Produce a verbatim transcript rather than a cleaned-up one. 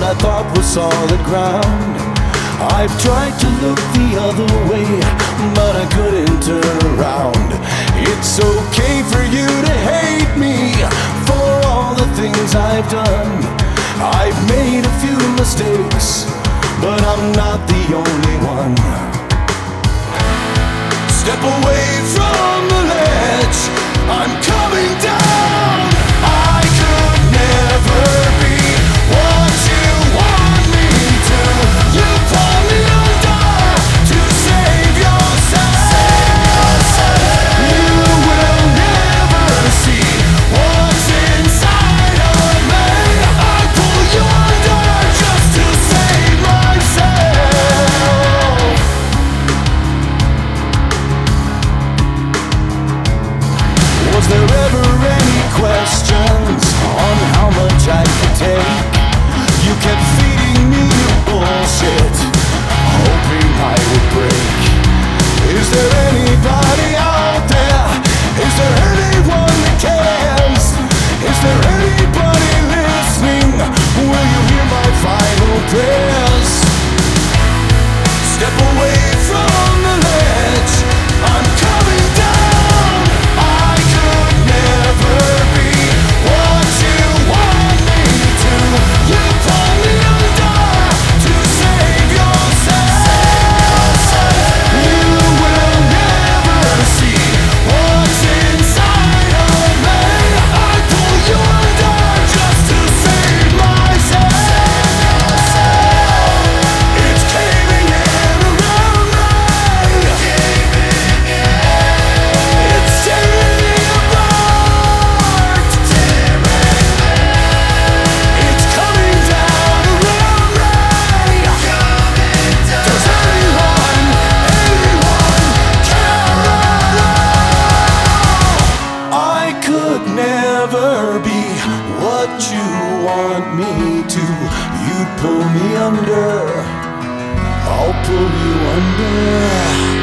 I thought was solid ground. I've tried to look the other way, but I couldn't turn around. It's okay for you to hate me for all the things I've done. I've made a few mistakes, but I'm not the only one. Step away from the ledge, I'm coming down. I could never be what you want me to. You pull me under to save yourself. You will never see what's inside of me. I pull you under just to save myself. Was there ever any questions on how much I could take? You kept feeding me your bullshit, hoping I would break. Is there anybody out there? Is there anyone that cares? Is there anybody listening? Will you hear my final prayers? Step away from the ledge, I'm coming down. I could never be what you want me to. You pull me under to save yourself. You will never see what's inside of me. I pull you under just to save myself. It's caving in around me. It's tearing me apart. It's coming down around me. Does anyone, anyone care at all? I could never be what you want me to. You'd pull me under, I'll pull you under.